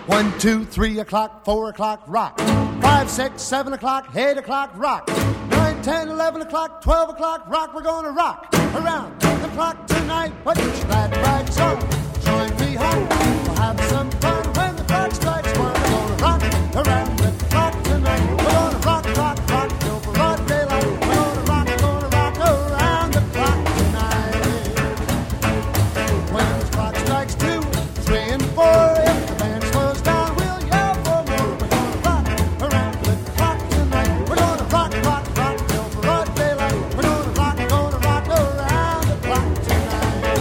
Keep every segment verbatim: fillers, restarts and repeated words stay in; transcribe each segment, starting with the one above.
One, two, three o'clock, four o'clock, rock. Five, six, seven o'clock, eight o'clock, rock. Nine, ten, eleven o'clock, twelve o'clock, rock. We're gonna rock around the clock tonight. Put your glad rags on, join me home. We'll have some fun when the clock strikes one. We're gonna rock around the clock tonight. We're gonna rock, rock, rock till broad daylight. We're gonna rock, gonna rock around the clock tonight. When the clock strikes two, three, and four, if the band slows down, we'll yell for more. We're gonna rock around the clock tonight. We're gonna rock, rock, rock till broad daylight. We're gonna rock, gonna rock around the clock tonight.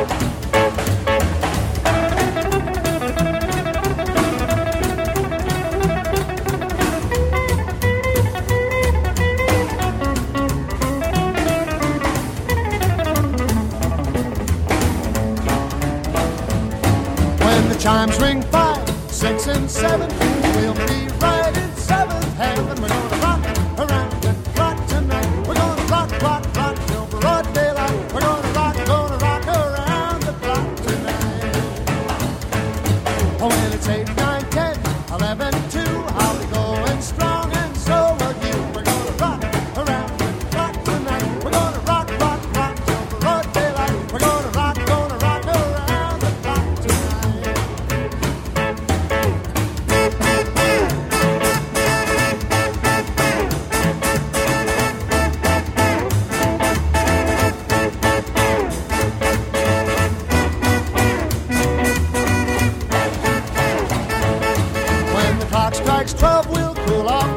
When the chimes ring five, six, and seven, we'll be right in seventh heaven. We're gonna rock around the clock tonight. We're gonna rock, rock, rock till broad daylight. We're gonna rock, gonna rock around the clock tonight. Oh, when it's eight, nine, ten, eleven, two, I'll be going strong, and so will you. We're gonna rock around the clock tonight. We're gonna rock, rock, rock till broad daylight. We're gonna rock, gonna rock around the clock tonight. When the clock strikes twelve, we'll cool off